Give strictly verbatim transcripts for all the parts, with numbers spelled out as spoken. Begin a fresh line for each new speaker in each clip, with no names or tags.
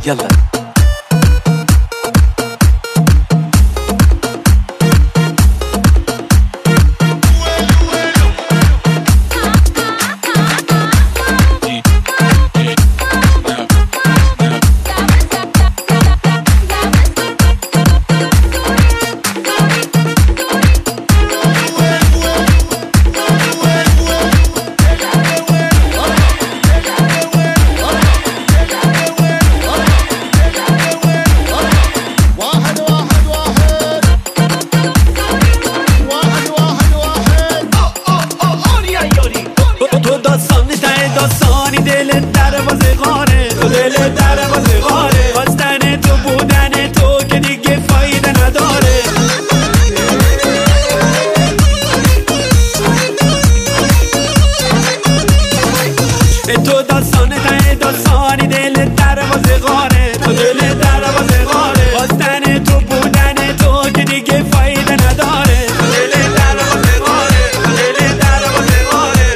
يلا داستانی دل دروازه غاره تو دل دروازه غاره خواستن تو بودن تو که دیگه فایده نداره تو داستان ته داستانی دل دروازه غاره تو دل دروازه غاره خواستن تو بودن تو که دیگه فایده نداره تو دل دروازه غاره تو دل دروازه غاره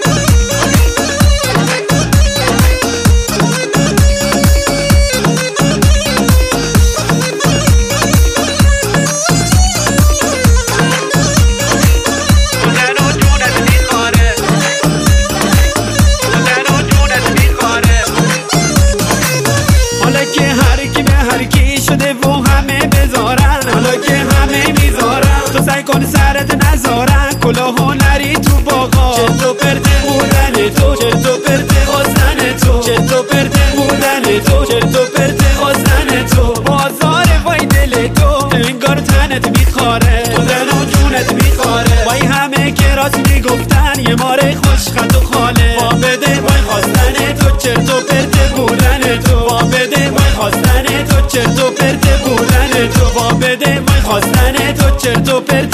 شده و همه بذارن حالا که همه میذارن تو سعی کن سرت نذارن کلاه نری تو باغا چه تو پرته بودن تو چه تو پرته خواستن تو چه تو پرته بودن تو چه تو پرته خواستن تو بازار وای دل تو انگار تنت میخواره خودن و جونت میخواره وای همه که راست میگفتن یه ماره خوش خط و خاله با بده وای خواستن تو چه تو پرته بودن تو با بده وای خواستن تو چرت و پرت بودن تو با بده وای خواستن تو چرت و پرت